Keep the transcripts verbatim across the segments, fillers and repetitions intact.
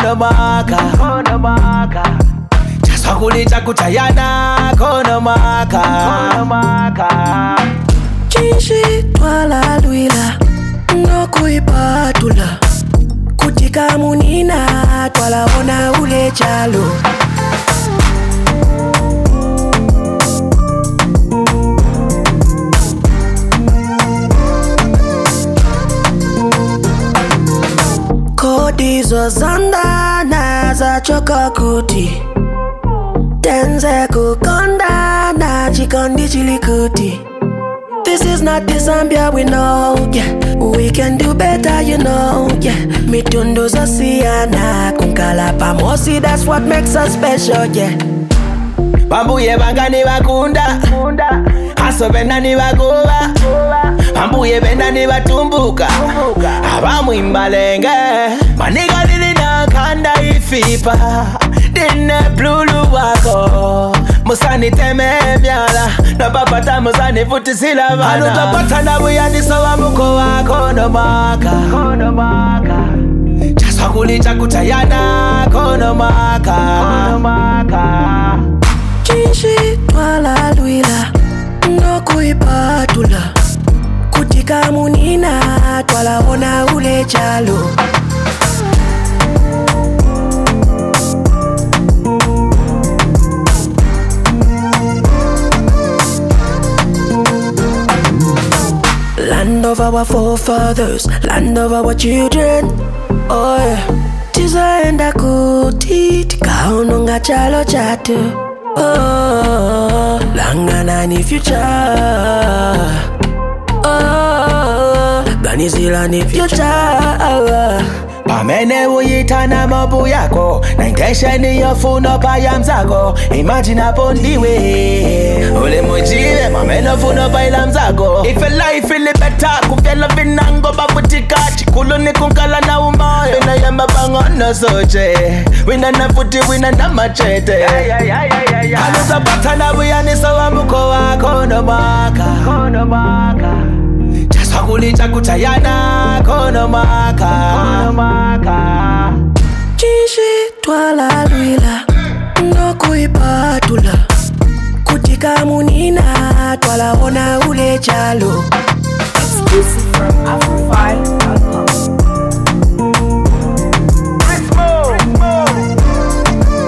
kono maka kono maka chasakulita kutayana kono maka kono maka Chinshi twala luila nokuipatula kutika munina twala ona ule chalo Kodi zozanda na za choka kuti Tenze kukonda na chikondi chilikuti This is not the Zambia we know, yeah. We can do better, you know, yeah. Mitundo zosiana kunkala pamosi, that's what makes us special, yeah. Bambuye bangani bakunda Haso benda ni bagoba Bambuye benda ni batumbuka Abamu imbalenge Maniga nili na kanda ifipa Dine blulu wako Musani teme myala Na papata musani futi sila vana Anu tapata na buyani sawa muko wako Kono maka Kono maka Chasakulita kutayana Kono maka Kono maka Chinshi twala luila nokuipatula kutika munina twala ona ule chalo Land of our forefathers, land of our children. Oh yeah. Tizaenda kuti tikaononga chalo chatu. Oh, langana ni future. Oh, ganizila ni future. Pamene uyitana mabu yako Na intention yofuno paya mzako Imagine hapo ndiwe Ule mujile mameno funo pa ila mzako If a life feel it better Kufyela vinango babutika Chikulu ni kunkala na umoyo Wina yamba bangono soche Wina na futi wina na machete Haluza bata na buyani sawa muko wa kono maka Kono maka Chasakulita kutayana kono maka Kono maka Chinshi twala luila nokuipatula kutika munina twala ona ule chalo Exclusive from Afrofile dot com.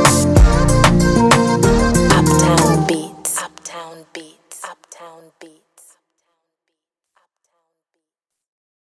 Uptown Beats, Uptown Beats, Uptown Beats.